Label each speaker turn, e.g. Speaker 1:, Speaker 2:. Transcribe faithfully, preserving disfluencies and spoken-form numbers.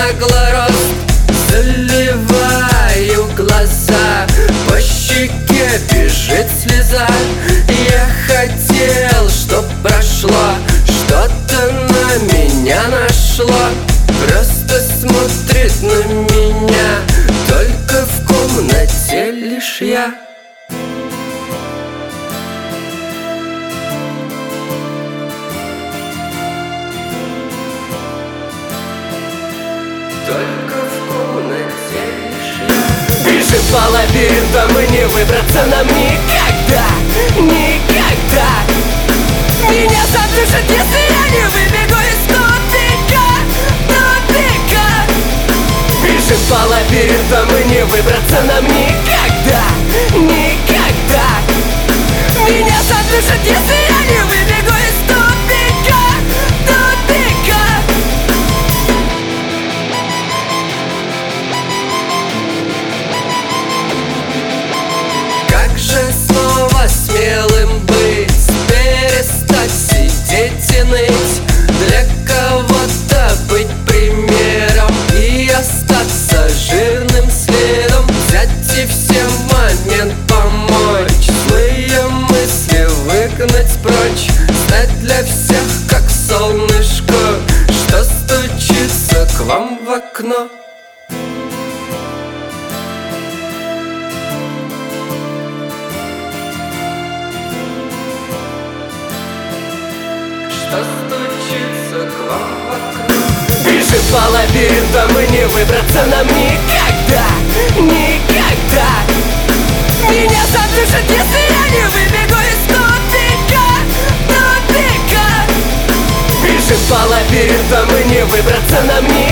Speaker 1: нагло рост. Заливаю глаза, по щеке бежит слеза. Я хотел, чтоб прошло, что-то на меня нашло. Просто смотрит на меня, только в комнате лишь я. Только в комнате лишь я. Бежим по лабиринтам и не выбраться нам никогда, никогда. Меня задушит, если я не выбегу из тупика, тупика. Бежим по лабиринтам и не выбраться нам никогда, никогда. Меня задушит, если я не выбегу из тупика, тупика. Как же снова смелым быть, перестать сидеть и ныть, для кого-то быть примером и остаться жирным следом, взять и всем в момент помочь, злые мысли выгнать прочь, стать для всех как солнышко, что стучится к вам в окно. Что стучится к вам в окно. Бежим по лабиринтам и не выбраться нам никогда, никогда. Меня задушит, если я не выбегу из тупика, тупика. Бежим по лабиринтам и не выбраться нам никогда.